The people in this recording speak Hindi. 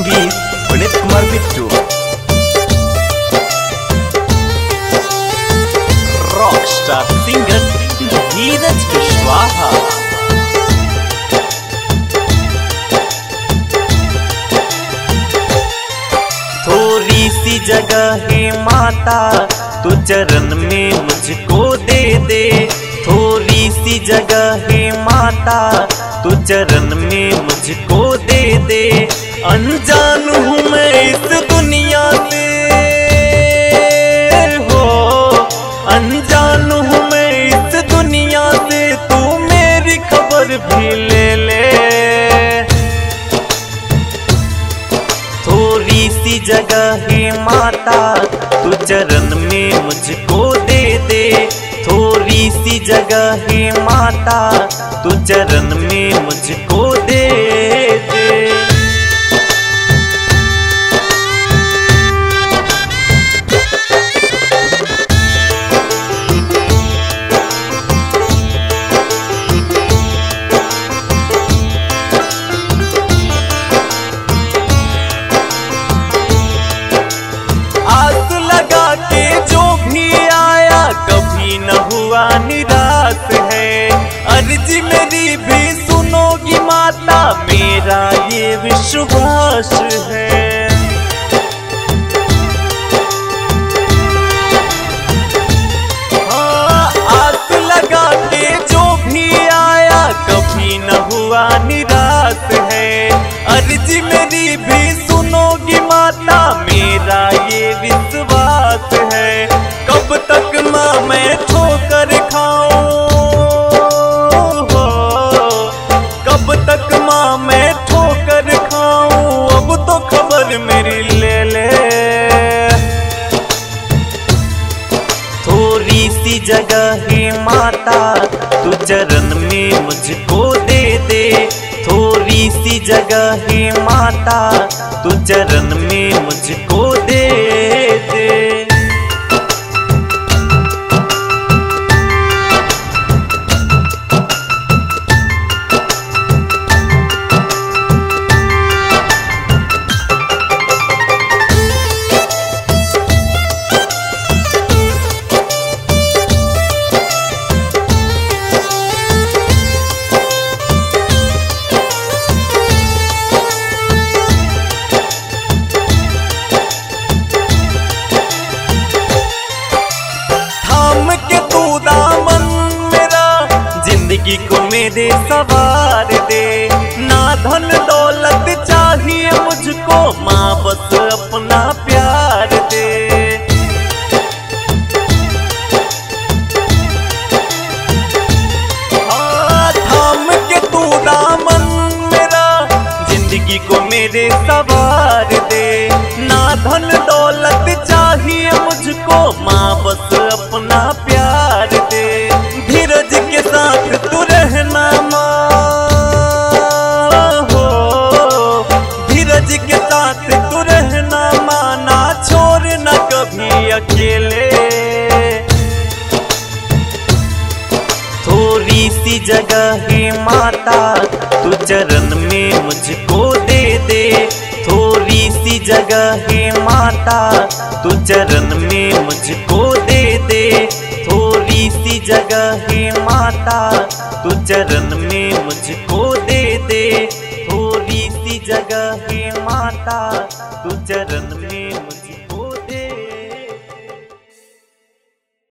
संगीत पुनीत कुमार बिट्टू। Rockstar singer Dheeraj Kushwaha. थोड़ी सी जगह है माता तू चरण में मुझको दे दे। थोड़ी सी जगह है माता तू चरण में मुझको दे दे। अनजान हूँ मैं इस दुनिया से हो, अनजान हूँ मैं इस दुनिया से, तू मेरी खबर भी ले ले। थोड़ी सी जगह है माता तू चरण में मुझको दे दे। थोड़ी सी जगह है माता तू चरण में मुझको दे दे। आस लगा के जो भी आया कभी न हुआ निराश है। अर्जी मेरी भी सुनोगी माता, मेरा ये विश्वास है। हाँ, आस लगा के जो भी आया कभी न हुआ निराश है। अर्जी मेरी भी सुनोगी माता, मेरा ये विश्वास है। कब तक माँ मैं ठोकर खाऊं, कब तक माँ मैं ठोकर खाऊं, अब तो खबर मेरी ले ले। थोड़ी सी जगह है माता तू चरण में मुझको दे दे। थोड़ी सी जगह है माता तू चरण में मुझको दे दे। जिंदगी को मेरे सवार दे। ना धन दौलत चाहिए मुझको, माँ बस अपना प्यार दे। हाँ, थाम के तू दामन मेरा, जिंदगी को मेरे सवार दे। ना धन दौलत चाहिए मुझको, माँ बस अपना प्यार दे। धीरज के साथ तू रहना माँ हो, धीरज के साथ तू रहना माँ, ना छोड़ना कभी अकेले। थोड़ी सी जगह है माता तू चरण में मुझको दे दे। थोड़ी सी जगह है माता तू चरण में मुझको दे दे। थोड़ी सी जगह है माता तू चरण में मुझको दे दे। थोड़ी सी जगह है माता तू चरण में